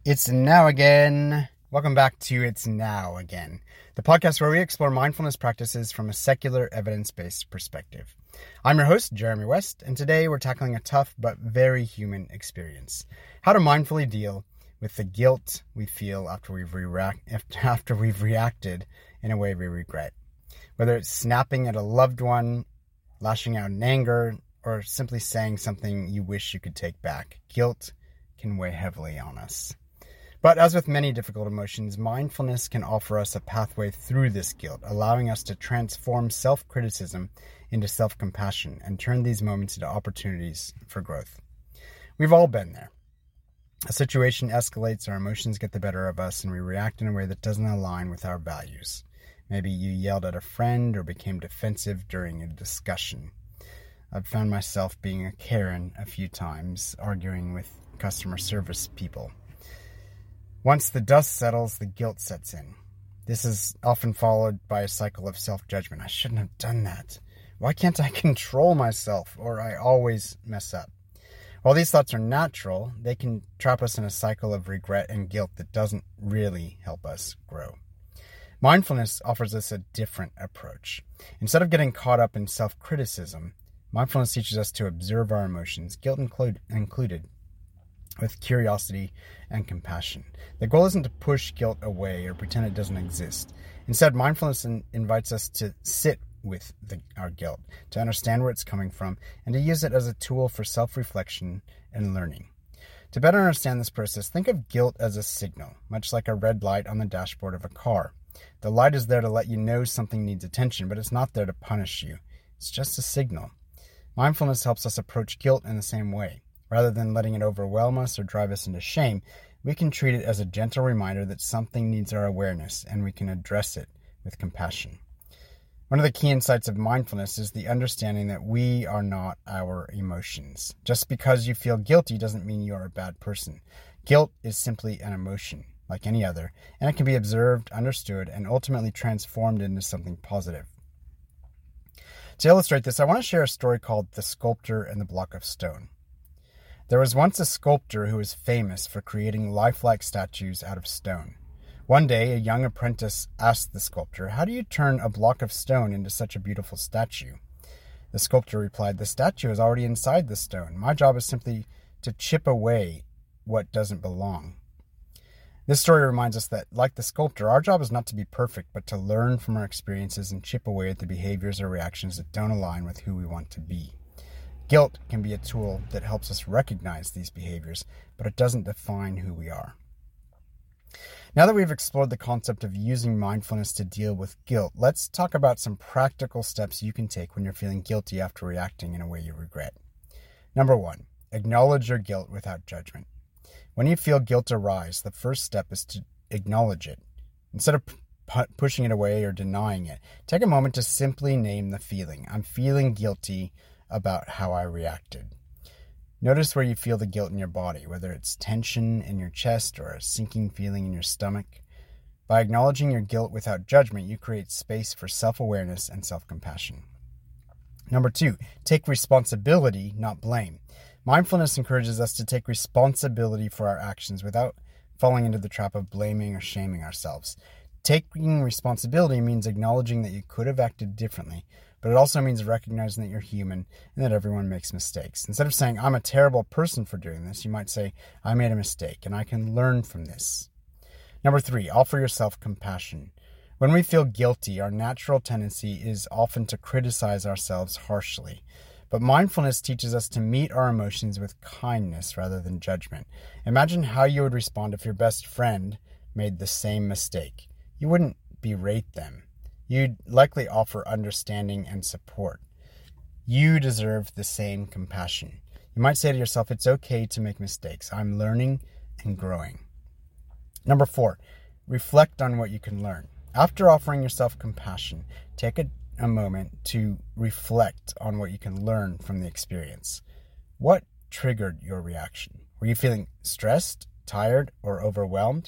It's Now Again. Welcome back to It's Now Again, the podcast where we explore mindfulness practices from a secular, evidence-based perspective. I'm your host, Jeremy West, and today we're tackling a tough but very human experience: how to mindfully deal with the guilt we feel after we've reacted in a way we regret. Whether it's snapping at a loved one, lashing out in anger, or simply saying something you wish you could take back, guilt can weigh heavily on us. But as with many difficult emotions, mindfulness can offer us a pathway through this guilt, allowing us to transform self-criticism into self-compassion and turn these moments into opportunities for growth. We've all been there. A situation escalates, our emotions get the better of us, and we react in a way that doesn't align with our values. Maybe you yelled at a friend or became defensive during a discussion. I've found myself being a Karen a few times, arguing with customer service people. Once the dust settles, the guilt sets in. This is often followed by a cycle of self-judgment. I shouldn't have done that. Why can't I control myself? Or I always mess up. While these thoughts are natural, they can trap us in a cycle of regret and guilt that doesn't really help us grow. Mindfulness offers us a different approach. Instead of getting caught up in self-criticism, mindfulness teaches us to observe our emotions, guilt included, with curiosity and compassion. The goal isn't to push guilt away or pretend it doesn't exist. Instead, mindfulness invites us to sit with our guilt, to understand where it's coming from, and to use it as a tool for self-reflection and learning. To better understand this process, think of guilt as a signal, much like a red light on the dashboard of a car. The light is there to let you know something needs attention, but it's not there to punish you. It's just a signal. Mindfulness helps us approach guilt in the same way. Rather than letting it overwhelm us or drive us into shame, we can treat it as a gentle reminder that something needs our awareness, and we can address it with compassion. One of the key insights of mindfulness is the understanding that we are not our emotions. Just because you feel guilty doesn't mean you are a bad person. Guilt is simply an emotion, like any other, and it can be observed, understood, and ultimately transformed into something positive. To illustrate this, I want to share a story called The Sculptor and the Block of Stone. There was once a sculptor who was famous for creating lifelike statues out of stone. One day, a young apprentice asked the sculptor, "How do you turn a block of stone into such a beautiful statue?" The sculptor replied, "The statue is already inside the stone. My job is simply to chip away what doesn't belong." This story reminds us that, like the sculptor, our job is not to be perfect, but to learn from our experiences and chip away at the behaviors or reactions that don't align with who we want to be. Guilt can be a tool that helps us recognize these behaviors, but it doesn't define who we are. Now that we've explored the concept of using mindfulness to deal with guilt, let's talk about some practical steps you can take when you're feeling guilty after reacting in a way you regret. Number 1, acknowledge your guilt without judgment. When you feel guilt arise, the first step is to acknowledge it. Instead of pushing it away or denying it, take a moment to simply name the feeling. I'm feeling guilty about how I reacted. Notice where you feel the guilt in your body, whether it's tension in your chest or a sinking feeling in your stomach. By acknowledging your guilt without judgment, you create space for self-awareness and self-compassion. Number 2, take responsibility, not blame. Mindfulness encourages us to take responsibility for our actions without falling into the trap of blaming or shaming ourselves. Taking responsibility means acknowledging that you could have acted differently, but it also means recognizing that you're human and that everyone makes mistakes. Instead of saying, "I'm a terrible person for doing this," you might say, "I made a mistake and I can learn from this." Number 3, offer yourself compassion. When we feel guilty, our natural tendency is often to criticize ourselves harshly. But mindfulness teaches us to meet our emotions with kindness rather than judgment. Imagine how you would respond if your best friend made the same mistake. You wouldn't berate them. You'd likely offer understanding and support. You deserve the same compassion. You might say to yourself, "It's okay to make mistakes. I'm learning and growing." Number 4, reflect on what you can learn. After offering yourself compassion, take a moment to reflect on what you can learn from the experience. What triggered your reaction? Were you feeling stressed, tired, or overwhelmed?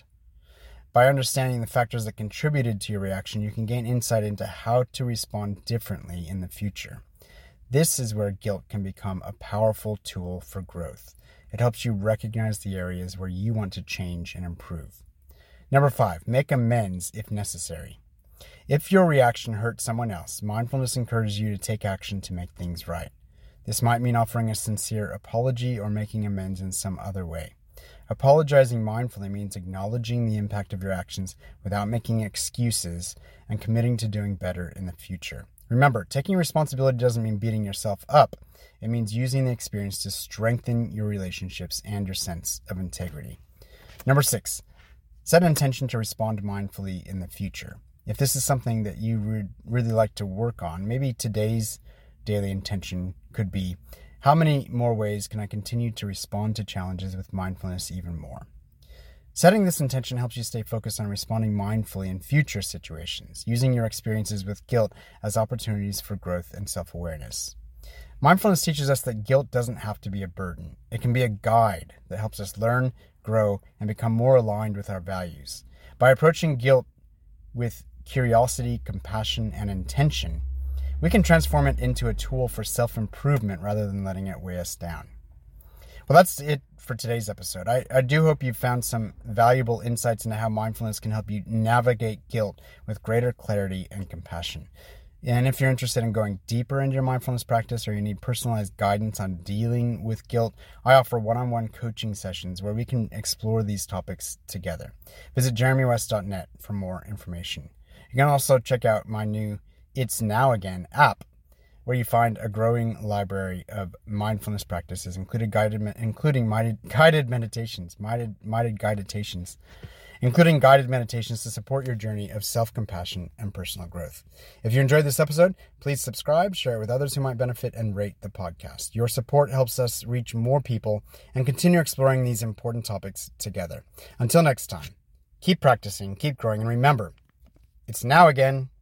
By understanding the factors that contributed to your reaction, you can gain insight into how to respond differently in the future. This is where guilt can become a powerful tool for growth. It helps you recognize the areas where you want to change and improve. Number 5, make amends if necessary. If your reaction hurt someone else, mindfulness encourages you to take action to make things right. This might mean offering a sincere apology or making amends in some other way. Apologizing mindfully means acknowledging the impact of your actions without making excuses and committing to doing better in the future. Remember, taking responsibility doesn't mean beating yourself up. It means using the experience to strengthen your relationships and your sense of integrity. Number 6, set an intention to respond mindfully in the future. If this is something that you would really like to work on, maybe today's daily intention could be, how many more ways can I continue to respond to challenges with mindfulness even more? Setting this intention helps you stay focused on responding mindfully in future situations, using your experiences with guilt as opportunities for growth and self-awareness. Mindfulness teaches us that guilt doesn't have to be a burden. It can be a guide that helps us learn, grow, and become more aligned with our values. By approaching guilt with curiosity, compassion, and intention, we can transform it into a tool for self-improvement rather than letting it weigh us down. Well, that's it for today's episode. I do hope you found some valuable insights into how mindfulness can help you navigate guilt with greater clarity and compassion. And if you're interested in going deeper into your mindfulness practice or you need personalized guidance on dealing with guilt, I offer one-on-one coaching sessions where we can explore these topics together. Visit jeremywest.net for more information. You can also check out my new It's Now Again app, where you find a growing library of mindfulness practices, including guided meditations to support your journey of self-compassion and personal growth. If you enjoyed this episode, please subscribe, share it with others who might benefit, and rate the podcast. Your support helps us reach more people and continue exploring these important topics together. Until next time, keep practicing, keep growing, and remember, it's now again.